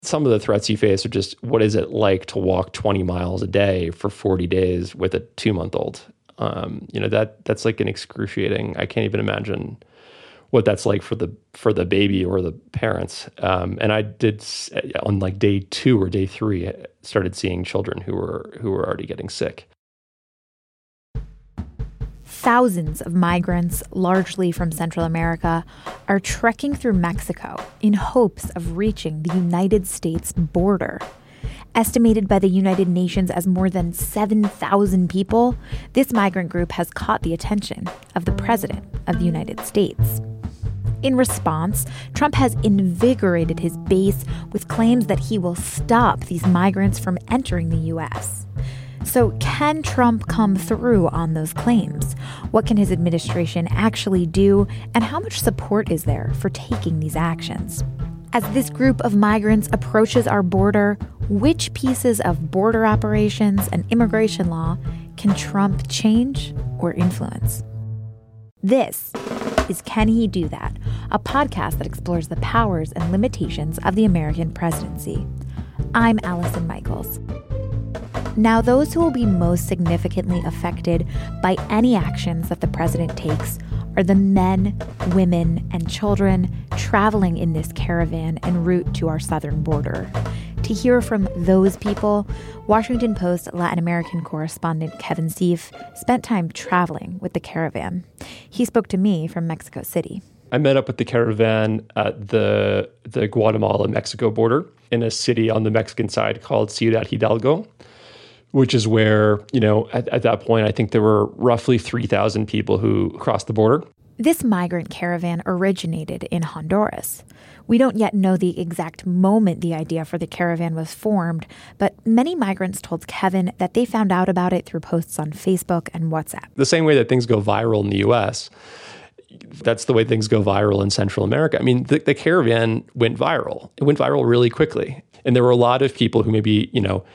Some of the threats you face are just, what is it like to walk 20 miles a day for 40 days with a 2-month-old? That's like an excruciating, I can't even imagine what that's like for the baby or the parents. And I did, on like day 2 or day 3, I started seeing children who were already getting sick. Thousands of migrants, largely from Central America, are trekking through Mexico in hopes of reaching the United States border. Estimated by the United Nations as more than 7,000 people, this migrant group has caught the attention of the President of the United States. In response, Trump has invigorated his base with claims that he will stop these migrants from entering the U.S. So can Trump come through on those claims? What can his administration actually do? And how much support is there for taking these actions? As this group of migrants approaches our border, which pieces of border operations and immigration law can Trump change or influence? This is Can He Do That?, a podcast that explores the powers and limitations of the American presidency. I'm Allison Michaels. Now, those who will be most significantly affected by any actions that the president takes are the men, women, and children traveling in this caravan en route to our southern border. To hear from those people, Washington Post Latin American correspondent Kevin Seif spent time traveling with the caravan. He spoke to me from Mexico City. I met up with the caravan at the Guatemala-Mexico border in a city on the Mexican side called Ciudad Hidalgo, which is where, at that point, I think there were roughly 3,000 people who crossed the border. This migrant caravan originated in Honduras. We don't yet know the exact moment the idea for the caravan was formed, but many migrants told Kevin that they found out about it through posts on Facebook and WhatsApp. The same way that things go viral in the U.S., that's the way things go viral in Central America. I mean, the caravan went viral. It went viral really quickly. And there were a lot of people who maybe,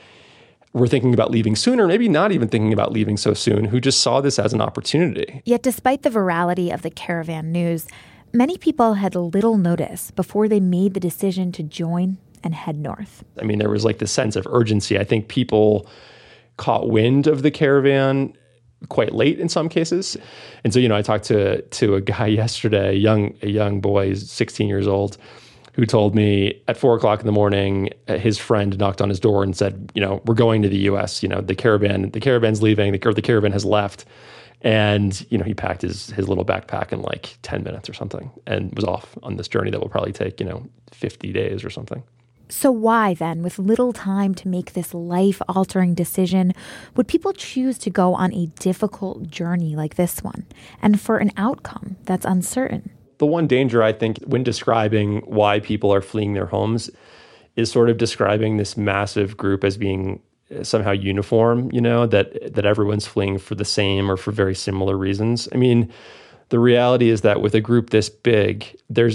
were thinking about leaving sooner, maybe not even thinking about leaving so soon, who just saw this as an opportunity. Yet despite the virality of the caravan news, many people had little notice before they made the decision to join and head north. I mean, there was like this sense of urgency. I think people caught wind of the caravan quite late in some cases. And so, I talked to a guy yesterday, a young boy, 16 years old, who told me at 4:00 in the morning, his friend knocked on his door and said, we're going to the U.S. The caravan's leaving, the caravan has left. And, he packed his little backpack in like 10 minutes or something and was off on this journey that will probably take, 50 days or something. So why then, with little time to make this life-altering decision, would people choose to go on a difficult journey like this one and for an outcome that's uncertain? The one danger, I think, when describing why people are fleeing their homes is sort of describing this massive group as being somehow uniform, that everyone's fleeing for the same or for very similar reasons. I mean, the reality is that with a group this big,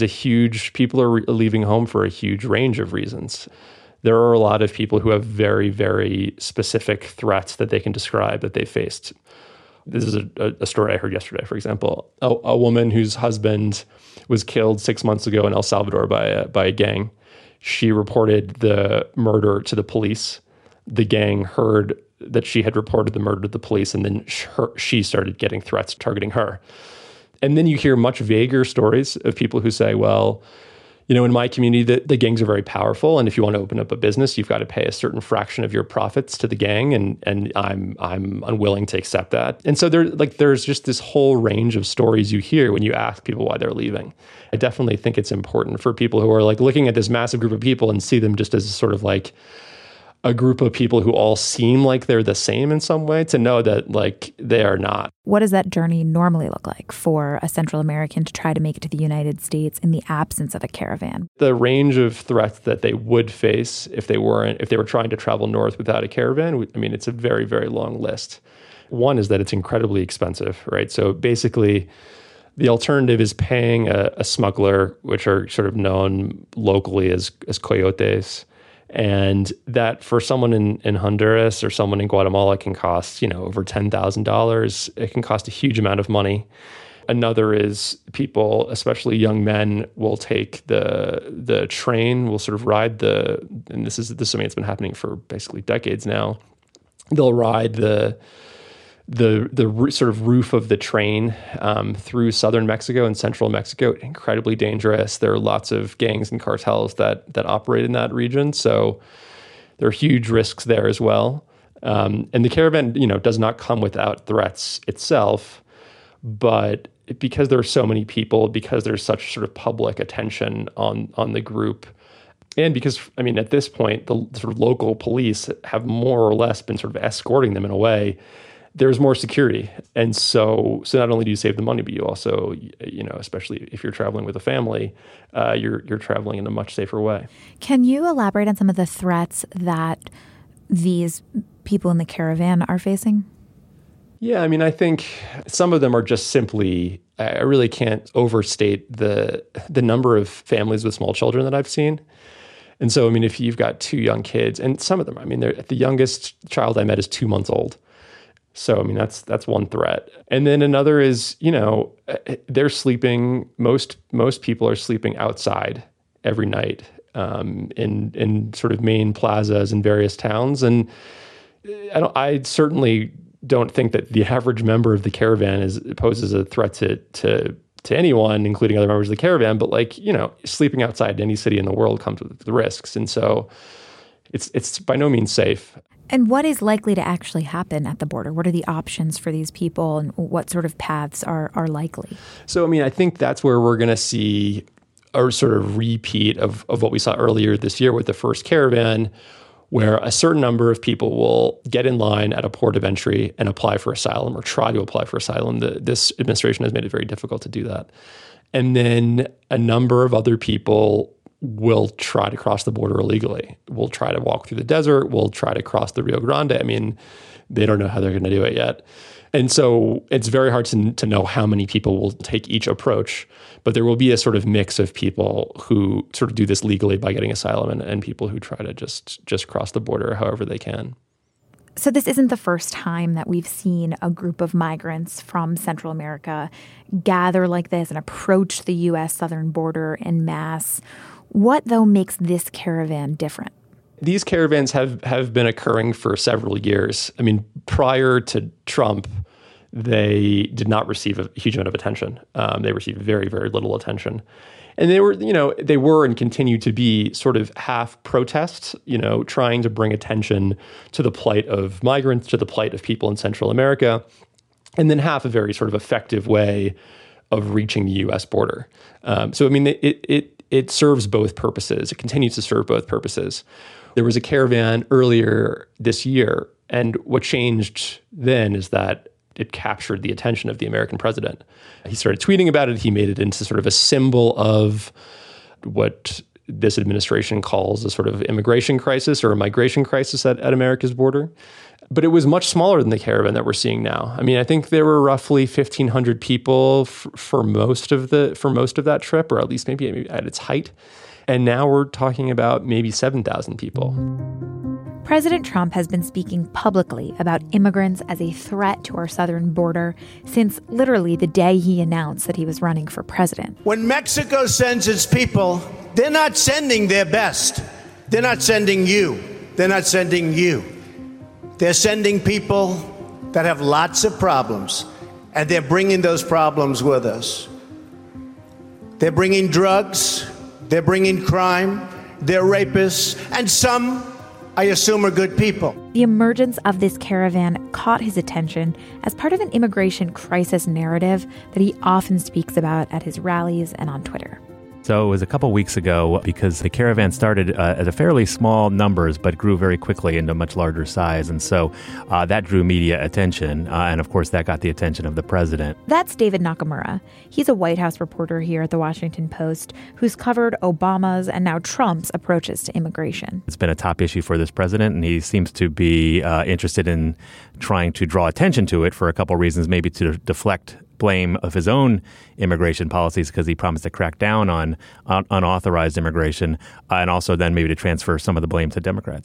people are leaving home for a huge range of reasons. There are a lot of people who have very, very specific threats that they can describe that they faced. This is a story I heard yesterday, for example. A woman whose husband was killed 6 months ago in El Salvador by a gang. She reported the murder to the police. The gang heard that she had reported the murder to the police, and then she started getting threats targeting her. And then you hear much vaguer stories of people who say, well, in my community, the gangs are very powerful, and if you want to open up a business, you've got to pay a certain fraction of your profits to the gang, and I'm unwilling to accept that. And so there's just this whole range of stories you hear when you ask people why they're leaving. I definitely think it's important for people who are like looking at this massive group of people and see them just as sort of like a group of people who all seem like they're the same in some way, to know that like they are not. What does that journey normally look like for a Central American to try to make it to the United States in the absence of a caravan? The range of threats that they would face if they were trying to travel north without a caravan, I mean, it's a very, very long list. One is that it's incredibly expensive, right? So basically, the alternative is paying a smuggler, which are sort of known locally as coyotes. And that for someone in Honduras or someone in Guatemala can cost, over $10,000. It can cost a huge amount of money. Another is people, especially young men, will take the train, will sort of ride and this is something that's been happening for basically decades now. They'll ride the sort of roof of the train through southern Mexico and central Mexico. Incredibly dangerous. There are lots of gangs and cartels that operate in that region, so there are huge risks there as well. And the caravan, does not come without threats itself, but because there are so many people, because there's such sort of public attention on the group, and because, at this point, the sort of local police have more or less been sort of escorting them in a way, there's more security. And so not only do you save the money, but you also, especially if you're traveling with a family, you're traveling in a much safer way. Can you elaborate on some of the threats that these people in the caravan are facing? Yeah, I think some of them are just simply, I really can't overstate the number of families with small children that I've seen. And so, if you've got two young kids, and some of them, the youngest child I met is 2 months old. So, that's one threat. And then another is, they're sleeping, most people are sleeping outside every night in sort of main plazas in various towns. And I certainly don't think that the average member of the caravan poses a threat to anyone, including other members of the caravan. But sleeping outside in any city in the world comes with the risks. And so it's by no means safe. And what is likely to actually happen at the border? What are the options for these people, and what sort of paths are likely? So, I think that's where we're going to see a sort of repeat of what we saw earlier this year with the first caravan, where a certain number of people will get in line at a port of entry and apply for asylum or try to apply for asylum. This administration has made it very difficult to do that. And then a number of other people will try to cross the border illegally. Will try to walk through the desert. Will try to cross the Rio Grande. They don't know how they're going to do it yet. And so it's very hard to know how many people will take each approach, but there will be a sort of mix of people who sort of do this legally by getting asylum and people who try to just cross the border however they can. So this isn't the first time that we've seen a group of migrants from Central America gather like this and approach the U.S. southern border en masse. What, though, makes this caravan different? These caravans have been occurring for several years. Prior to Trump, they did not receive a huge amount of attention. They received very, very little attention. And they were and continue to be sort of half protests, trying to bring attention to the plight of migrants, to the plight of people in Central America, and then half a very sort of effective way of reaching the U.S. border. It serves both purposes. It continues to serve both purposes. There was a caravan earlier this year, and what changed then is that it captured the attention of the American president. He started tweeting about it. He made it into sort of a symbol of what this administration calls a sort of immigration crisis or a migration crisis at America's border. But it was much smaller than the caravan that we're seeing now. I think there were roughly 1,500 people for most of that trip, or at least maybe at its height. And now we're talking about maybe 7,000 people. President Trump has been speaking publicly about immigrants as a threat to our southern border since literally the day he announced that he was running for president. When Mexico sends its people, they're not sending their best. They're not sending you. They're not sending you. They're sending people that have lots of problems, and they're bringing those problems with us. They're bringing drugs, they're bringing crime, they're rapists, and some, I assume, are good people. The emergence of this caravan caught his attention as part of an immigration crisis narrative that he often speaks about at his rallies and on Twitter. So it was a couple weeks ago because the caravan started at a fairly small numbers, but grew very quickly into much larger size. And so that drew media attention. And of course, that got the attention of the president. That's David Nakamura. He's a White House reporter here at The Washington Post who's covered Obama's and now Trump's approaches to immigration. It's been a top issue for this president, and he seems to be interested in trying to draw attention to it for a couple reasons, maybe to deflect blame of his own immigration policies because he promised to crack down on unauthorized immigration, and also then maybe to transfer some of the blame to Democrats.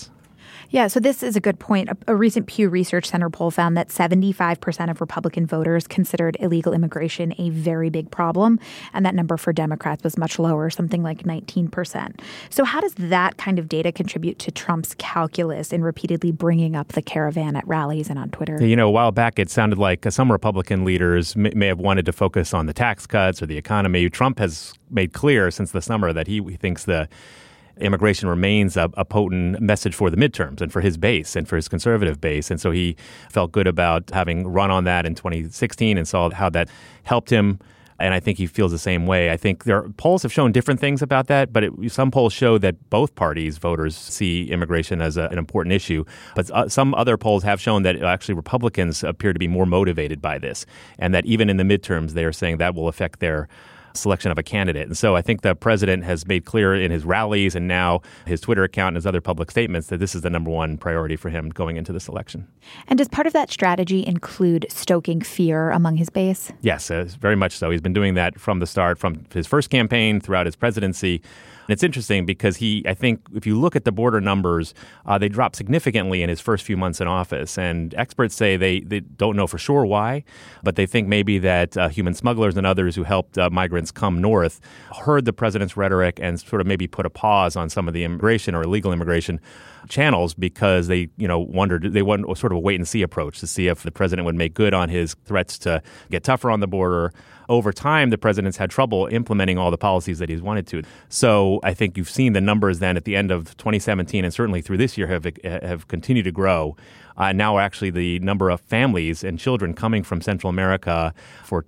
Yeah, so this is a good point. A recent Pew Research Center poll found that 75% of Republican voters considered illegal immigration a very big problem, and that number for Democrats was much lower, something like 19%. So how does that kind of data contribute to Trump's calculus in repeatedly bringing up the caravan at rallies and on Twitter? You know, a while back, it sounded like some Republican leaders may have wanted to focus on the tax cuts or the economy. Trump has made clear since the summer that he thinks the immigration remains a potent message for the midterms and for his base and for his conservative base. And so he felt good about having run on that in 2016 and saw how that helped him. And I think he feels the same way. I think polls have shown different things about that, but some polls show that both parties' voters see immigration as an important issue. But some other polls have shown that actually Republicans appear to be more motivated by this, and that even in the midterms, they are saying that will affect their selection of a candidate. And so I think the president has made clear in his rallies and now his Twitter account and his other public statements that this is the number one priority for him going into this election. And does part of that strategy include stoking fear among his base? Yes, very much so. He's been doing that from the start, from his first campaign throughout his presidency. And it's interesting because I think if you look at the border numbers, they dropped significantly in his first few months in office. And experts say they don't know for sure why, but they think maybe that human smugglers and others who helped migrants come north heard the president's rhetoric and sort of maybe put a pause on some of the immigration or illegal immigration channels because they wanted sort of a wait and see approach to see if the president would make good on his threats to get tougher on the border. Over time, the president's had trouble implementing all the policies that he's wanted to. So I think you've seen the numbers then at the end of 2017 and certainly through this year have continued to grow. Now actually the number of families and children coming from Central America for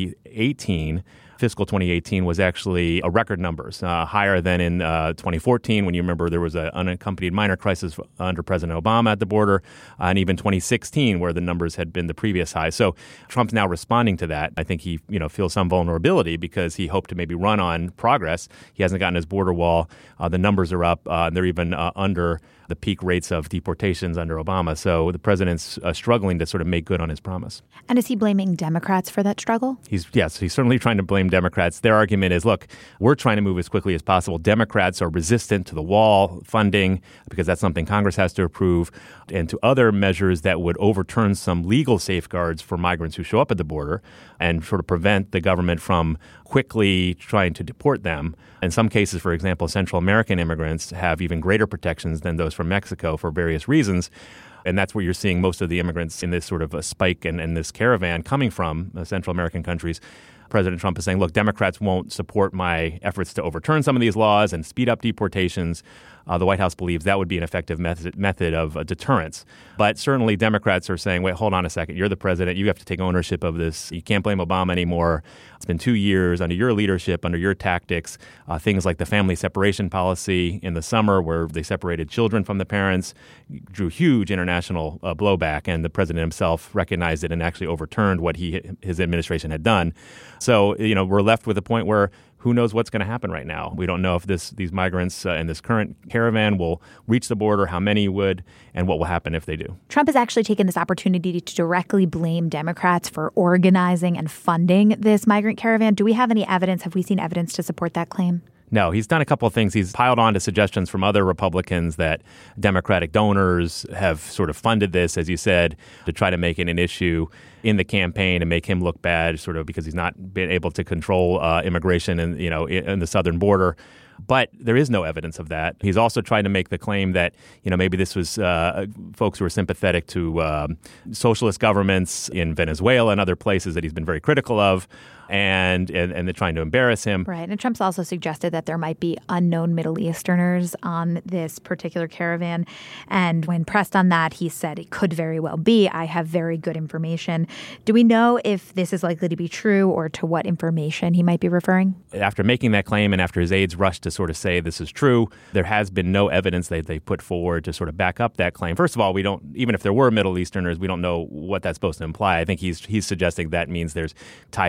2018 fiscal 2018 was actually a record numbers, higher than in 2014 when you remember there was an unaccompanied minor crisis under President Obama at the border, and even 2016 where the numbers had been the previous high. So Trump's now responding to that. I think he feels some vulnerability because he hoped to maybe run on progress. He hasn't gotten his border wall. The numbers are up. They're even under the peak rates of deportations under Obama. So the president's struggling to sort of make good on his promise. And is he blaming Democrats for that struggle? He's certainly trying to blame Democrats. Their argument is, look, we're trying to move as quickly as possible. Democrats are resistant to the wall funding because that's something Congress has to approve, and to other measures that would overturn some legal safeguards for migrants who show up at the border and sort of prevent the government from quickly trying to deport them. In some cases, for example, Central American immigrants have even greater protections than those from Mexico for various reasons. And that's where you're seeing most of the immigrants in this sort of a spike and this caravan coming from Central American countries. President Trump is saying, look, Democrats won't support my efforts to overturn some of these laws and speed up deportations. The White House believes that would be an effective method of deterrence. But certainly Democrats are saying, wait, hold on a second. You're the president. You have to take ownership of this. You can't blame Obama anymore. It's been 2 years under your leadership, under your tactics. Things like the family separation policy in the summer where they separated children from the parents drew huge international blowback. And the president himself recognized it and actually overturned what his administration had done. So, we're left with a point where who knows what's going to happen right now. We don't know if these migrants in this current caravan will reach the border, how many would, and what will happen if they do. Trump has actually taken this opportunity to directly blame Democrats for organizing and funding this migrant caravan. Do we have any evidence? Have we seen evidence to support that claim? No, he's done a couple of things. He's piled on to suggestions from other Republicans that Democratic donors have sort of funded this, as you said, to try to make it an issue in the campaign and make him look bad, sort of because he's not been able to control immigration in the southern border. But there is no evidence of that. He's also trying to make the claim that, maybe this was folks who were sympathetic to socialist governments in Venezuela and other places that he's been very critical of. And they're trying to embarrass him. Right. And Trump's also suggested that there might be unknown Middle Easterners on this particular caravan. And when pressed on that, he said it could very well be. I have very good information. Do we know if this is likely to be true or to what information he might be referring? After making that claim and after his aides rushed to sort of say this is true, there has been no evidence that they put forward to sort of back up that claim. First of all, even if there were Middle Easterners, we don't know what that's supposed to imply. I think he's suggesting that means there's ties to terrorism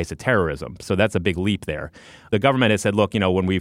terrorism. So that's a big leap there. The government has said, look,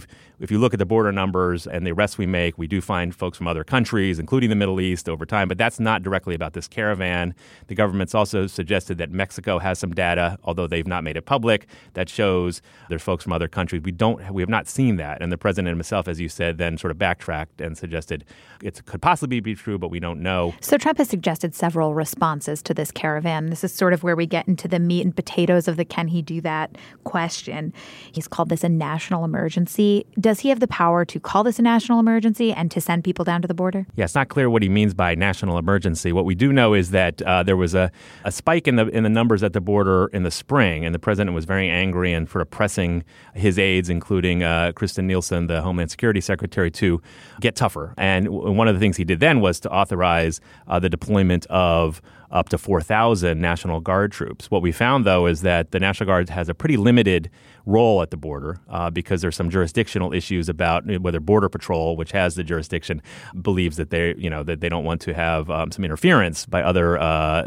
if you look at the border numbers and the arrests we make, we do find folks from other countries, including the Middle East, over time. But that's not directly about this caravan. The government's also suggested that Mexico has some data, although they've not made it public, that shows there's folks from other countries. We have not seen that. And the president himself, as you said, then sort of backtracked and suggested it could possibly be true, but we don't know. So Trump has suggested several responses to this caravan. This is sort of where we get into the meat and potatoes of the can he do that question. He's called this a national emergency. Does he have the power to call this a national emergency and to send people down to the border? Yeah, it's not clear what he means by national emergency. What we do know is that there was a spike in the numbers at the border in the spring, and the president was very angry and sort of pressing his aides, including Kristen Nielsen, the Homeland Security Secretary, to get tougher. And one of the things he did then was to authorize the deployment of up to 4,000 National Guard troops. What we found, though, is that the National Guard has a pretty limited role at the border because there's some jurisdictional issues about whether Border Patrol, which has the jurisdiction, believes that they don't want to have some interference by other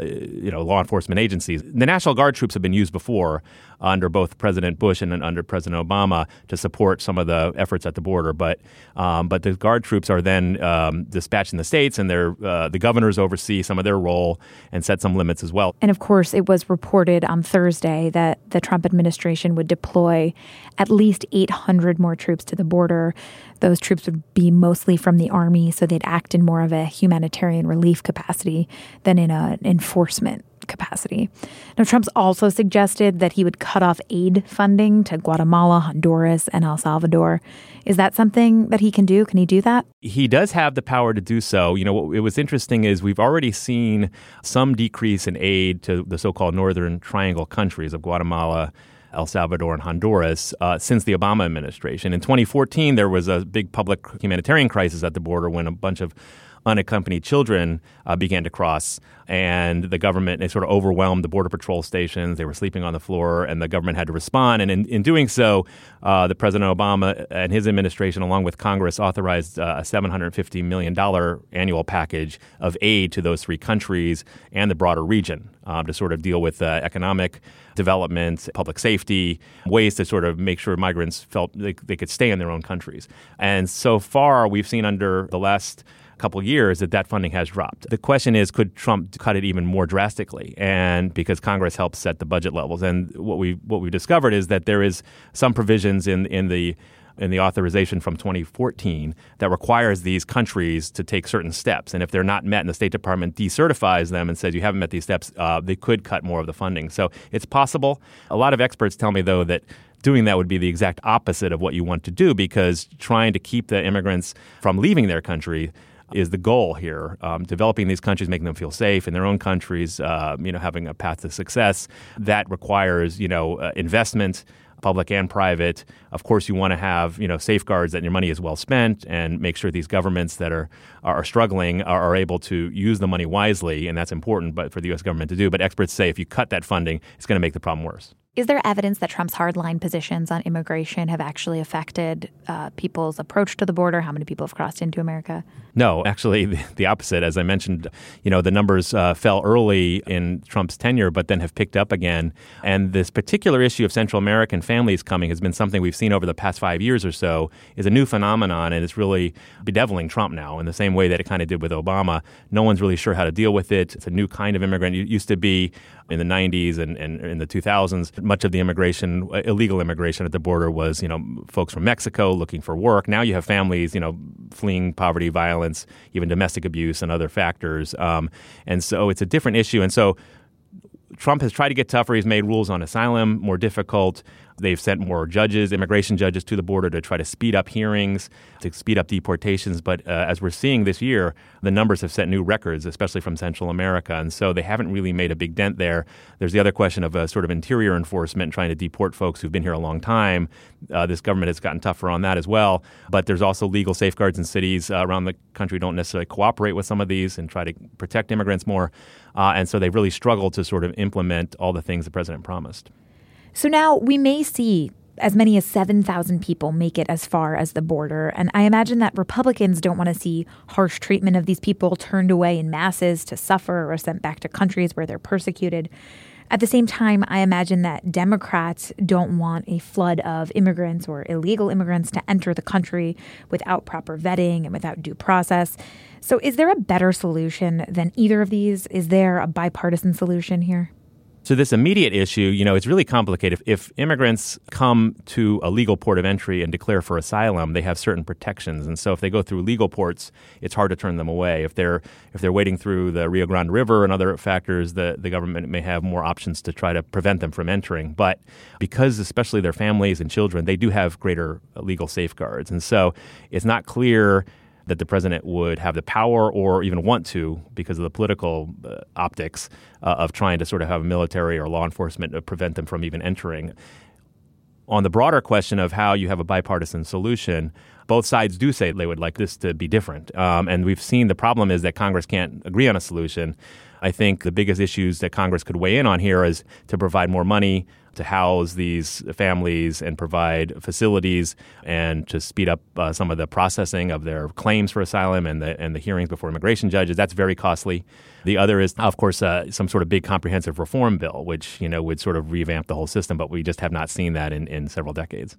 law enforcement agencies. The National Guard troops have been used before under both President Bush and under President Obama to support some of the efforts at the border, but the Guard troops are then dispatched in the states, and the governors oversee some of their role and set some limits as well. And of course, it was reported on Thursday that the Trump administration would deploy at least 800 more troops to the border. Those troops would be mostly from the Army, so they'd act in more of a humanitarian relief capacity than in an enforcement capacity. Now, Trump's also suggested that he would cut off aid funding to Guatemala, Honduras, and El Salvador. Is that something that he can do? Can he do that? He does have the power to do so. What was interesting is we've already seen some decrease in aid to the so-called Northern Triangle countries of Guatemala, El Salvador, and Honduras since the Obama administration. In 2014, there was a big public humanitarian crisis at the border when a bunch of unaccompanied children began to cross, and the government, they sort of overwhelmed the Border Patrol stations. They were sleeping on the floor, and the government had to respond. And in doing so, the President Obama and his administration, along with Congress, authorized a $750 million annual package of aid to those three countries and the broader region to sort of deal with economic development, public safety, ways to sort of make sure migrants felt they could stay in their own countries. And so far, we've seen under the last couple of years that funding has dropped. The question is, could Trump cut it even more drastically? And because Congress helps set the budget levels, and what we discovered is that there is some provisions in the authorization from 2014 that requires these countries to take certain steps. And if they're not met and the State Department decertifies them and says you haven't met these steps, they could cut more of the funding. So it's possible. A lot of experts tell me, though, that doing that would be the exact opposite of what you want to do, because trying to keep the immigrants from leaving their country is the goal here. Developing these countries, making them feel safe in their own countries, having a path to success. That requires, investment, public and private. Of course, you want to have, safeguards that your money is well spent and make sure these governments that are struggling are able to use the money wisely, and that's important for the U.S. government to do. But experts say if you cut that funding, it's going to make the problem worse. Is there evidence that Trump's hardline positions on immigration have actually affected people's approach to the border? How many people have crossed into America? No, actually, the opposite. As I mentioned, the numbers fell early in Trump's tenure, but then have picked up again. And this particular issue of Central American families coming has been something we've seen over the past 5 years or so, is a new phenomenon, and it's really bedeviling Trump now in the same way that it kind of did with Obama. No one's really sure how to deal with it. It's a new kind of immigrant. It used to be in the 90s and in the 2000s, much of the immigration, illegal immigration at the border was, folks from Mexico looking for work. Now you have families, fleeing poverty, violence, even domestic abuse and other factors. And so it's a different issue. And so Trump has tried to get tougher. He's made rules on asylum more difficult. They've sent more judges, immigration judges, to the border to try to speed up hearings, to speed up deportations. But as we're seeing this year, the numbers have set new records, especially from Central America. And so they haven't really made a big dent there. There's the other question of sort of interior enforcement, trying to deport folks who've been here a long time. This government has gotten tougher on that as well. But there's also legal safeguards in cities around the country don't necessarily cooperate with some of these and try to protect immigrants more. And so they've really struggled to sort of implement all the things the president promised. So now we may see as many as 7,000 people make it as far as the border. And I imagine that Republicans don't want to see harsh treatment of these people turned away in masses to suffer or sent back to countries where they're persecuted. At the same time, I imagine that Democrats don't want a flood of immigrants or illegal immigrants to enter the country without proper vetting and without due process. So is there a better solution than either of these? Is there a bipartisan solution here? So this immediate issue, it's really complicated. If immigrants come to a legal port of entry and declare for asylum, they have certain protections. And so if they go through legal ports, it's hard to turn them away. If they're wading through the Rio Grande River and other factors, the government may have more options to try to prevent them from entering. But because especially their families and children, they do have greater legal safeguards. And so it's not clear that the president would have the power or even want to, because of the political optics of trying to sort of have military or law enforcement to prevent them from even entering. On the broader question of how you have a bipartisan solution, both sides do say they would like this to be different. And we've seen the problem is that Congress can't agree on a solution. I think the biggest issues that Congress could weigh in on here is to provide more money to house these families and provide facilities and to speed up some of the processing of their claims for asylum and the hearings before immigration judges. That's very costly. The other is, of course, some sort of big comprehensive reform bill, which would sort of revamp the whole system. But we just have not seen that in several decades.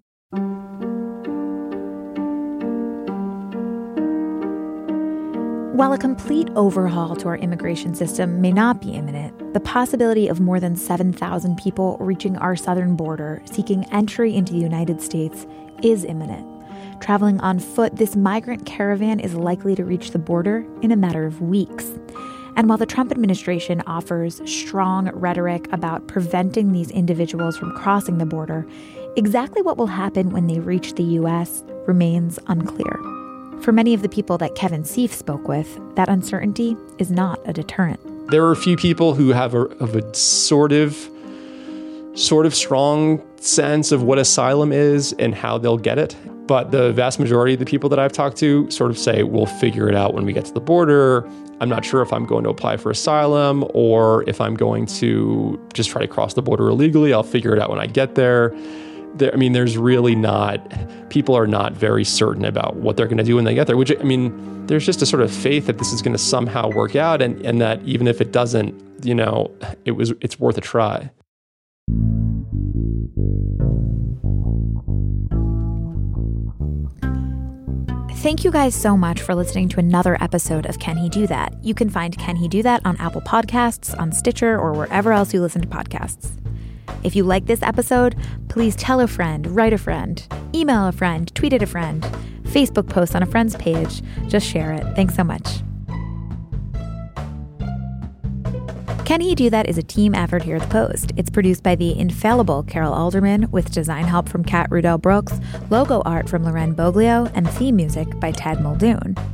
While a complete overhaul to our immigration system may not be imminent, the possibility of more than 7,000 people reaching our southern border seeking entry into the United States is imminent. Traveling on foot, this migrant caravan is likely to reach the border in a matter of weeks. And while the Trump administration offers strong rhetoric about preventing these individuals from crossing the border, exactly what will happen when they reach the U.S. remains unclear. For many of the people that Kevin Seif spoke with, that uncertainty is not a deterrent. There are a few people who have a sort of strong sense of what asylum is and how they'll get it. But the vast majority of the people that I've talked to sort of say, we'll figure it out when we get to the border. I'm not sure if I'm going to apply for asylum or if I'm going to just try to cross the border illegally. I'll figure it out when I get there. There's really people are not very certain about what they're going to do when they get there, there's just a sort of faith that this is going to somehow work out and that even if it doesn't, it's worth a try. Thank you guys so much for listening to another episode of Can He Do That? You can find Can He Do That on Apple Podcasts, on Stitcher, or wherever else you listen to podcasts. If you like this episode, please tell a friend, write a friend, email a friend, tweet at a friend, Facebook post on a friend's page. Just share it. Thanks so much. Can He Do That is a team effort here at The Post. It's produced by the infallible Carol Alderman with design help from Kat Rudell Brooks, logo art from Loren Boglio, and theme music by Ted Muldoon.